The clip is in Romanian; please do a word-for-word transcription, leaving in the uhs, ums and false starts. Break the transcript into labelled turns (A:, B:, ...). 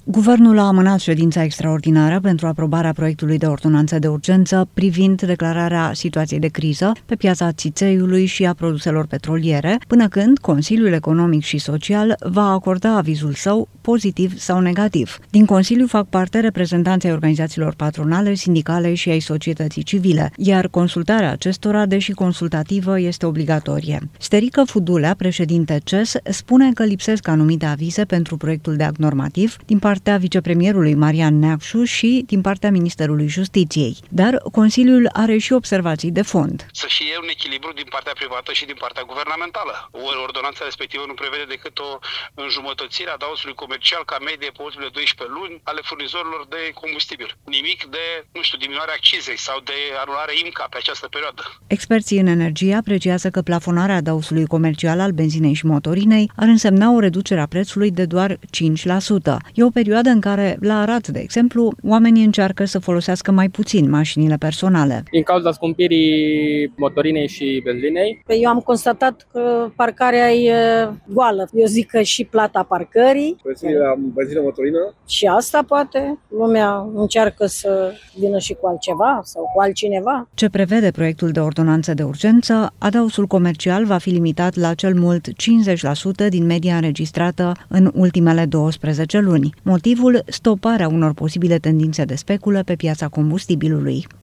A: Guvernul a amânat ședința extraordinară pentru aprobarea proiectului de ordonanță de urgență privind declararea situației de criză pe piața țițeiului și a produselor petroliere, până când Consiliul Economic și Social va acorda avizul său pozitiv sau negativ. Din Consiliu fac parte reprezentanții organizațiilor patronale, sindicale și ai societății civile, iar consultarea acestora, deși consultativă, este obligatorie. Sterică Fudulea, președinte C E S, spune că lipsesc anumite avize pentru proiectul de act normativ din partea vicepremierului Marian Neacșu și din partea Ministerului Justiției. Dar Consiliul are și observații de fond.
B: Să fie un echilibru din partea privată și din partea guvernamentală. O ordonanță respectivă nu prevede decât o înjumătățire a daosului comercial ca medie pe ultimele doisprezece luni ale furnizorilor de combustibil. Nimic de, nu știu, diminuarea accizei sau de anulare I M C A pe această perioadă.
A: Experții în energie apreciază că plafonarea daosului comercial al benzinei și motorinei ar însemna o reducere a prețului de doar cinci la sută. E o perioadă în care, la Arad, de exemplu, oamenii încearcă să folosească mai puțin mașinile personale.
C: Din cauza scumpirii motorinei și benzinei.
D: Eu am constatat că parcarea e goală. Eu zic că și plata parcării.
E: Prețul la benzină, motorină?
D: Și asta poate. Lumea încearcă să vină și cu altceva sau cu altcineva.
A: Ce prevede proiectul de ordonanță de urgență, adaosul comercial va fi limitat la cel mult cincizeci la sută din media înregistrată în ultimele douăsprezece luni. Motivul, stoparea unor posibile tendințe de speculă pe piața combustibilului.